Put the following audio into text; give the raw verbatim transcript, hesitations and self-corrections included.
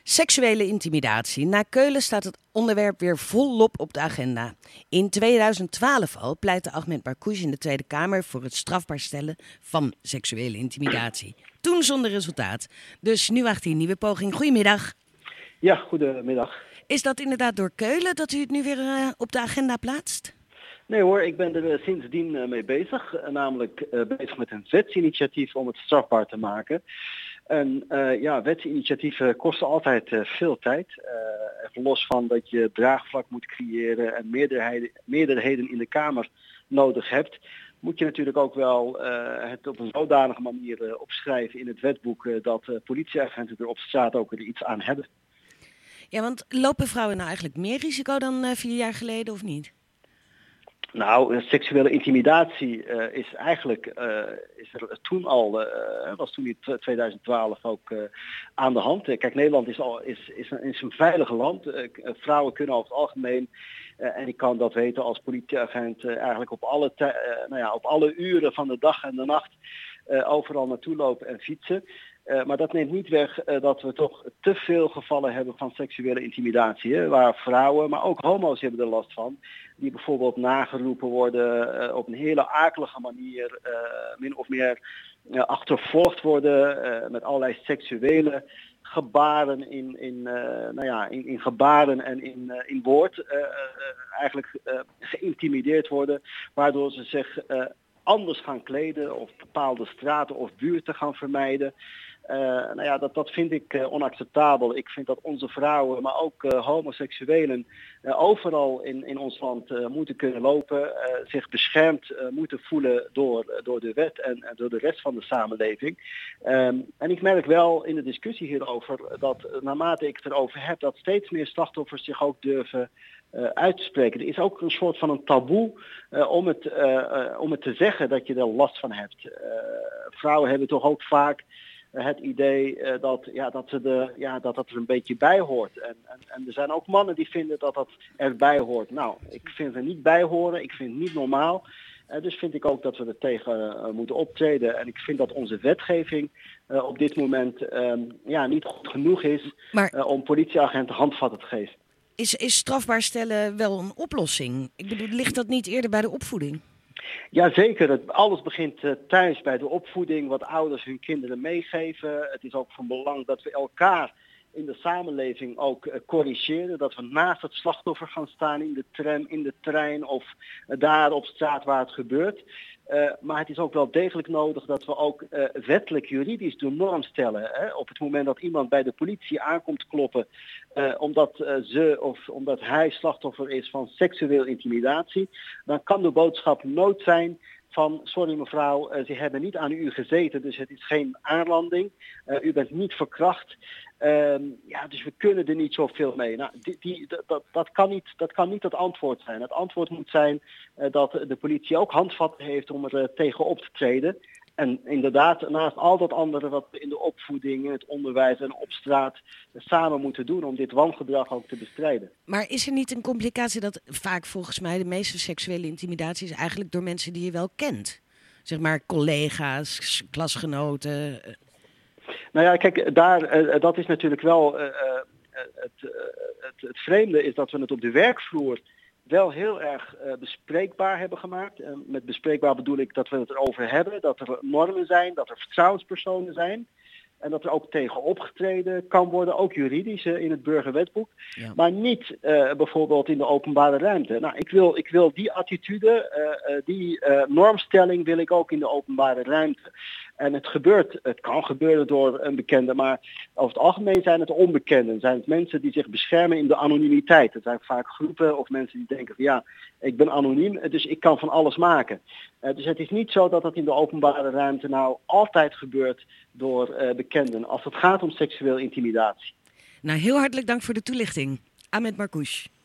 Seksuele intimidatie. Na Keulen staat het onderwerp weer volop op de agenda. In tweeduizend twaalf al pleitte Ahmed Marcouch in de Tweede Kamer voor het strafbaar stellen van seksuele intimidatie. Toen zonder resultaat. Dus nu wacht hij een nieuwe poging. Goedemiddag. Ja, goedemiddag. Is dat inderdaad door Keulen dat u het nu weer uh, op de agenda plaatst? Nee hoor, ik ben er uh, sindsdien uh, mee bezig. Uh, namelijk uh, bezig met een wetsinitiatief om het strafbaar te maken. En uh, ja, wetsinitiatieven kosten altijd uh, veel tijd. Uh, even los van dat je draagvlak moet creëren en meerderheden, meerderheden in de Kamer nodig hebt, moet je natuurlijk ook wel uh, het op een zodanige manier uh, opschrijven in het wetboek uh, dat uh, politieagenten er op straat ook er iets aan hebben. Ja, want lopen vrouwen nou eigenlijk meer risico dan uh, vier jaar geleden of niet? Nou, seksuele intimidatie uh, is eigenlijk uh, is er toen al, uh, was toen in tweeduizend twaalf ook uh, aan de hand. Kijk, Nederland is, al, is, is, een, is een veilig land. Uh, vrouwen kunnen over het algemeen, uh, en ik kan dat weten als politieagent, uh, eigenlijk op alle, uh, nou ja, op alle uren van de dag en de nacht uh, overal naartoe lopen en fietsen. Uh, maar dat neemt niet weg uh, dat we toch te veel gevallen hebben van seksuele intimidatie. Hè, waar vrouwen, maar ook homo's hebben er last van. Die bijvoorbeeld nageroepen worden, uh, op een hele akelige manier, uh, min of meer uh, achtervolgd worden. Uh, met allerlei seksuele gebaren in, in, uh, nou ja, in, in gebaren en in, uh, in woord. Uh, uh, eigenlijk uh, geïntimideerd worden. Waardoor ze zich uh, anders gaan kleden of bepaalde straten of buurten gaan vermijden. Uh, nou ja, dat, dat vind ik uh, onacceptabel. Ik vind dat onze vrouwen, maar ook uh, homoseksuelen, uh, overal in, in ons land uh, moeten kunnen lopen, uh, zich beschermd uh, moeten voelen door, uh, door de wet en uh, door de rest van de samenleving. Um, en ik merk wel in de discussie hierover dat uh, naarmate ik het erover heb, dat steeds meer slachtoffers zich ook durven Uh, uit te spreken. Er is ook een soort van een taboe uh, om, het, uh, uh, om het te zeggen dat je er last van hebt. Uh, vrouwen hebben toch ook vaak uh, het idee uh, dat, ja, dat, ze de, ja, dat dat er een beetje bij hoort. En, en, en er zijn ook mannen die vinden dat dat erbij hoort. Nou, ik vind er niet bij horen. Ik vind het niet normaal. Uh, dus vind ik ook dat we er tegen uh, moeten optreden. En ik vind dat onze wetgeving uh, op dit moment uh, ja, niet goed genoeg is maar... uh, om politieagenten handvatten te geven. Is, is strafbaar stellen wel een oplossing? Ik bedoel, ligt dat niet eerder bij de opvoeding? Jazeker, het, alles begint uh, thuis bij de opvoeding, wat ouders hun kinderen meegeven. Het is ook van belang dat we elkaar in de samenleving ook uh, corrigeren. Dat we naast het slachtoffer gaan staan in de tram, in de trein of uh, daar op straat waar het gebeurt. Uh, maar het is ook wel degelijk nodig dat we ook uh, wettelijk juridisch de norm stellen. Hè? Op het moment dat iemand bij de politie aankomt kloppen uh, omdat uh, ze of omdat hij slachtoffer is van seksueel intimidatie, dan kan de boodschap nooit zijn van sorry mevrouw, uh, ze hebben niet aan u gezeten, dus het is geen aanranding. Uh, u bent niet verkracht. Uh, ja, dus we kunnen er niet zoveel mee. Nou, die, die, dat, dat, kan niet, dat kan niet het antwoord zijn. Het antwoord moet zijn uh, dat de politie ook handvatten heeft om er uh, tegen op te treden. En inderdaad, naast al dat andere wat we in de opvoeding, in het onderwijs en op straat uh, samen moeten doen om dit wangedrag ook te bestrijden. Maar is er niet een complicatie dat vaak volgens mij de meeste seksuele intimidatie is eigenlijk door mensen die je wel kent? Zeg maar collega's, klasgenoten. Nou ja, kijk, daar, uh, dat is natuurlijk wel uh, uh, het, uh, het, het vreemde is dat we het op de werkvloer wel heel erg uh, bespreekbaar hebben gemaakt. Uh, met bespreekbaar bedoel ik dat we het erover hebben, dat er normen zijn, dat er vertrouwenspersonen zijn. En dat er ook tegen opgetreden kan worden, ook juridisch uh, in het burgerwetboek. Ja. Maar niet uh, bijvoorbeeld in de openbare ruimte. Nou, ik wil, ik wil die attitude, uh, uh, die uh, normstelling wil ik ook in de openbare ruimte. En het gebeurt, het kan gebeuren door een bekende, maar over het algemeen zijn het onbekenden. Zijn het mensen die zich beschermen in de anonimiteit. Het zijn vaak groepen of mensen die denken van ja, ik ben anoniem, dus ik kan van alles maken. Uh, dus het is niet zo dat dat in de openbare ruimte nou altijd gebeurt door uh, bekenden als het gaat om seksueel intimidatie. Nou, heel hartelijk dank voor de toelichting. Ahmed Marcouch.